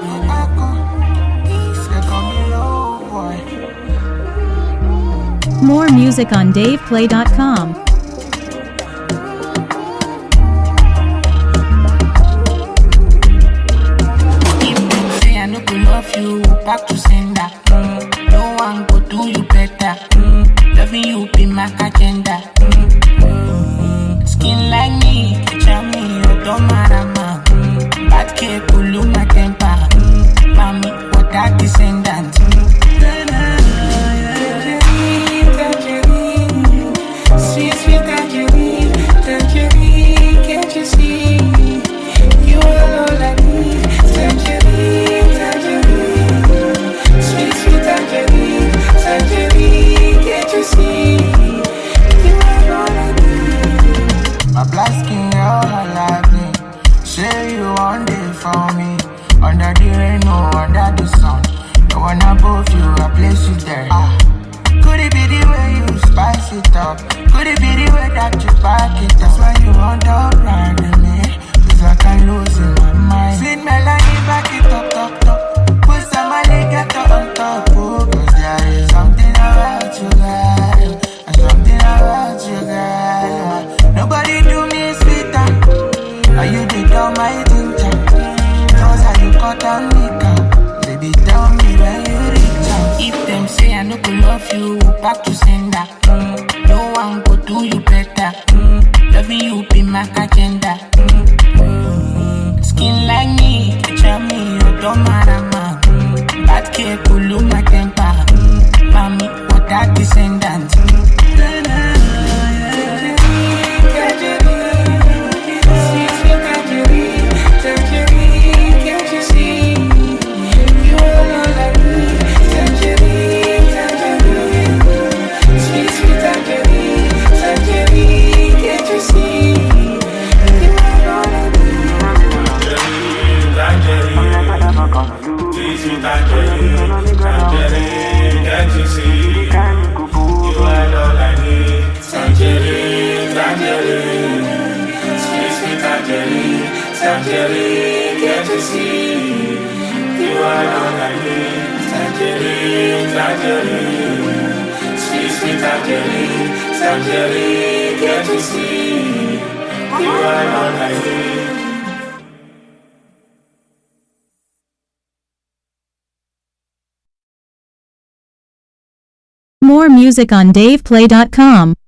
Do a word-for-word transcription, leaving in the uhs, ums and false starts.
More music on dave play dot com. Love you back to sender. Mm. No one go do you better. Mm. Loving you be my agenda. Mm. Mm. Skin like me, charm me, you don't matter, man. Mm. Bad cake, pull my temper. Mm. Mommy, what that descendant? Mm. Tangerine, sweet, sweet tangerine, tangerine, can't you see? You are all I need, tangerine. My black skin, you're alive me. Say you one day for me. Under the rain, no under the sun. The one above you, I place you there. Ah. Could it be the way you spice it up? Could it be the way that you pack it? That's why you want to ride with me. Cause I can lose in my mind. Sweet melody, back it up, top, top. Put somebody get up on top. Oh, cause there is something about you, girl. And something about you, girl. Nobody do me sweeter. Are you the girl my ginger? Those are you cut on me, girl. Baby, tell me when you reach out. If them say I no go love you, back to sender. Mm. No one go do you better. Mm. Loving you be my agenda. Mm. Mm. Skin like me, charm me, you don't matter, man. Mm. Bad cake, pull my temper. Mm. Mommy, what that descendant? Mm. Tangerine, can't you see? You are all I need. Tangerine, tangerine, sweet, sweet tangerine, tangerine, can't you see? You are all I need. More music on dave play dot com.